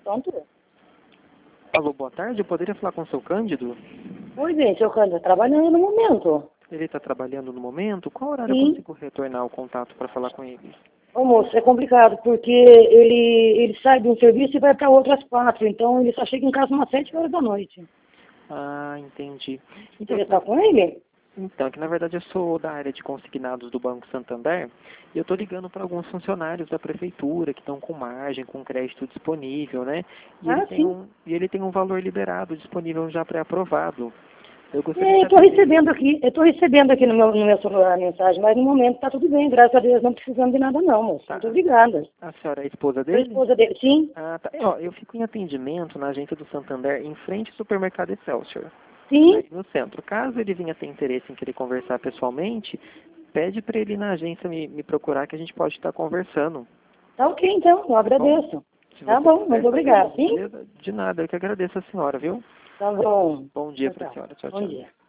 Pronto. Alô, boa tarde. Eu poderia falar com o seu Cândido? Oi, gente, eu estou trabalhando no momento. Ele está trabalhando no momento? Qual horário eu Sim. consigo retornar o contato para falar com ele? Ô, moço, é complicado, porque ele sai de um serviço e vai para outro às 4, então ele só chega em casa umas 7 horas da noite. Ah, entendi. Você está com ele? Então, que na verdade eu sou da área de consignados do Banco Santander e eu estou ligando para alguns funcionários da prefeitura que estão com margem, com crédito disponível, né? E Sim. ele tem um valor liberado disponível já pré-aprovado. Eu gostaria Eu de estou saber recebendo aqui, no meu celular a mensagem, mas no momento está tudo bem, graças a Deus, não precisamos de nada não, moço. Muito obrigada. A senhora é a esposa Sou a dele? esposa dele, sim. Ah, tá. Ó, eu fico em atendimento na agência do Santander, em frente ao supermercado Excelsior, Sim. aí no centro. Caso ele venha ter interesse em querer conversar pessoalmente, pede para ele ir na agência me procurar que a gente pode estar conversando. Tá ok, então, eu agradeço. Se Tá você bom, puder, muito obrigada, sim? beleza? De nada, eu que agradeço a senhora, viu? Tá bom. Bom dia Tchau, para a tchau. senhora. Tchau, Bom tchau. dia.